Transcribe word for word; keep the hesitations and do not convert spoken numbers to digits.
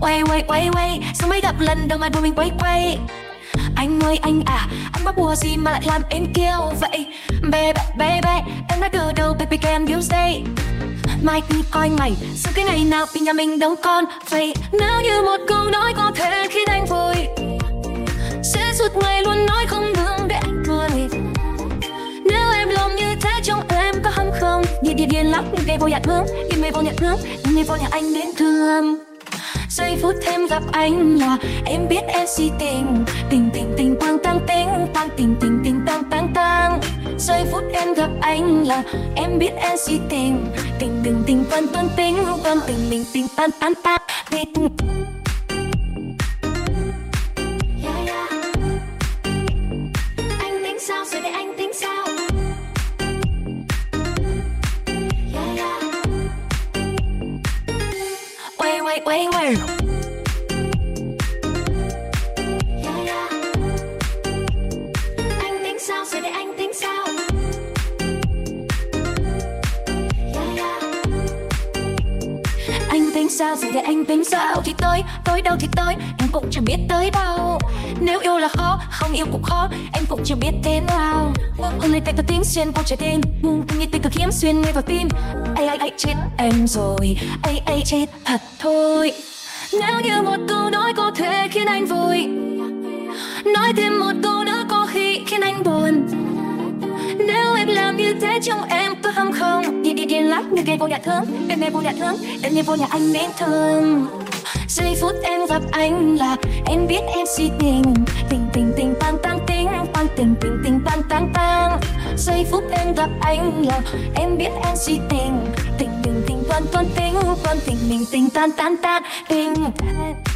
Quay quay quay quay, sau mấy gặp lần đầu mà đôi mình quay quay. Anh ơi anh à, anh bắt bùa gì mà lại làm em kêu vậy? Baby baby, em đã từ đầu baby can you stay? Mai cứ coi mày, sau cái ngày nào thì nhà mình đóng con vậy. Nếu như một câu nói có thể khiến anh vui, sẽ suốt ngày luôn nói không ngừng để anh cười. Nếu em lòng như thế trong em có hâm không? Điên điên điên lắm, nhưng vô nhạt hướng, nhưng vô nhạt hướng, nhưng vô nhà anh đến thương. Giây phút em gặp anh là em biết em si tình, tình tình tình tăng tăng tình, tăng tình tình tình tăng tăng tăng. Giây phút em gặp anh là em biết em si tình, tình tình tình vân vân tình, vân tình mình tình tan tan tan tình. Yeah, yeah. Anh tính sao rồi để anh tính sao? Yeah, yeah. Quay quay quay quay. Anh tính sao rồi để anh tính sao? Thì tới, tới đâu thì tới, em cũng chẳng biết tới đâu. Nếu yêu là khó, không yêu cũng khó, em cũng chưa biết thế nào. Hôm nay tay ta tiếng xuyên qua trái tim, nhưng như tình cực hiếm xuyên ngay vào tim. Ai ai ai chết em rồi, ai ai chết thật thôi. Nếu như một câu nói có thể khiến anh vui, nói thêm một câu nữa có khi khiến anh buồn. Nếu em làm như thế trong em có hâm không? Đi đi điên lắm như cây vô nhà thương, em em vô nhà thương, em như vô nhà anh nên thương. Giây phút em gặp anh là em biết em si tình, tình tình tình tăng tăng tình, tăng tình tình tình tăng tăng tăng. Giây phút em gặp anh là em biết em si tình, tình tình tình vân vân tình, vân tình mình tình tan tan tan tình.